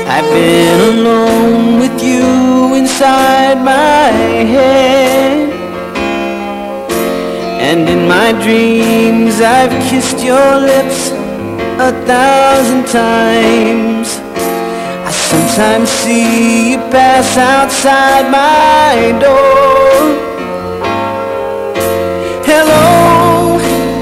I've been alone with you inside my head, and in my dreams I've kissed your lips 1,000 times. I sometimes see you pass outside my door. Hello,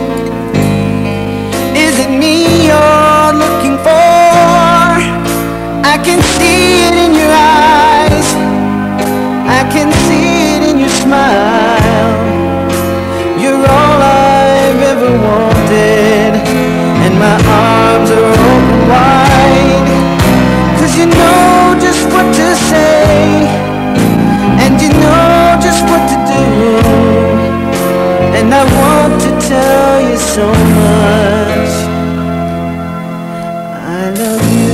is it me you're looking for? I can see it in your eyes, I can see it in your smile. You're all I've ever wanted, and my arms are open wide. 'Cause you know just what to say, and you know just what to do, and I want to tell you so much. I love you.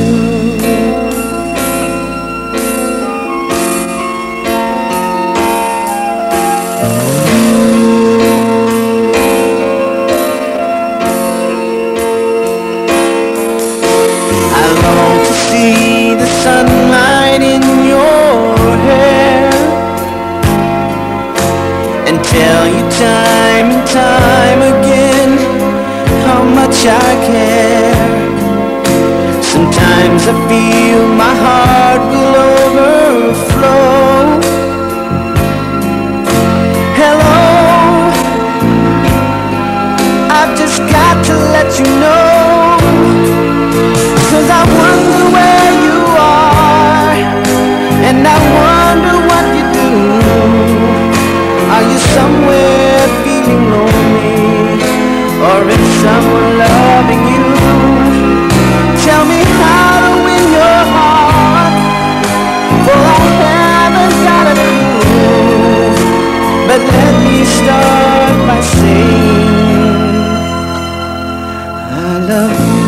I long to see the sunlight in your hair and tell you time and time again how much I care. Sometimes I feel my heart will overflow. Hello, I've just got to let you know, 'cause I wonder where you are, and I wonder what you do. Are you somewhere feeling lonely, or is someone loving you? Tell me how to win your heart, for I haven't got a clue. But let me start by saying I love you.